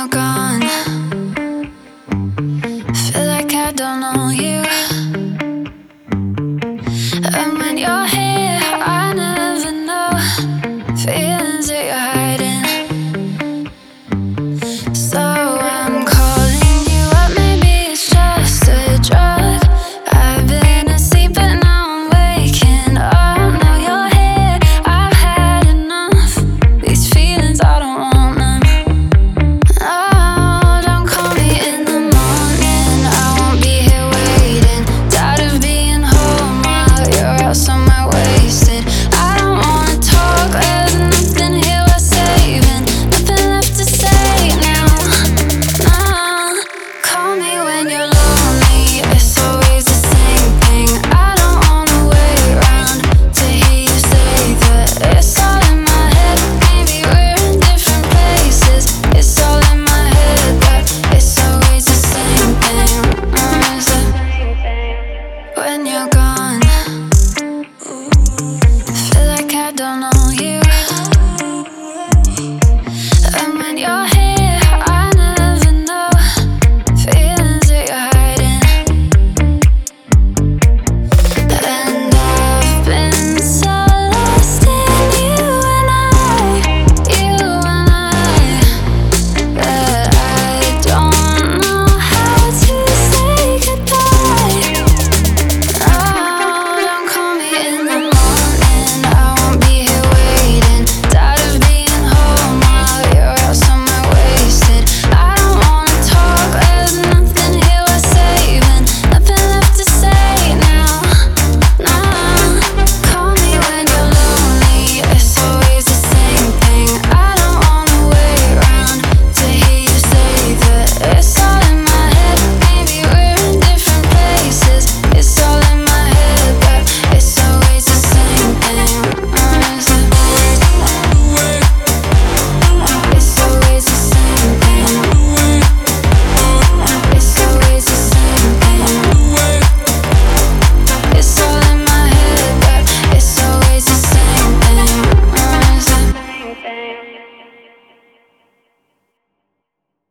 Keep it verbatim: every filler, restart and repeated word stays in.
you're gone, feel like I don't know you. And when you're here, I never know feelings that you're hiding. So I'm calling you up, maybe it's just a drug. I've been asleep but now I'm waking up. Now you're here, I've had enough. These feelings, I don't want them. Oh, don't call me in the morning, I won't be here waiting. Tired of being home while you're out somewhere wasted. I don't wanna talk, there's nothing here worth saving. Nothing left to say now. Nah, call me when you're lonely, it's always the same thing. I don't wanna wait around to hear you say that. It's all in my head, maybe we're in different places. It's all in my head, but it's always the same thing. Mm, is it when you're gone, feel like I don't know you. And when you're here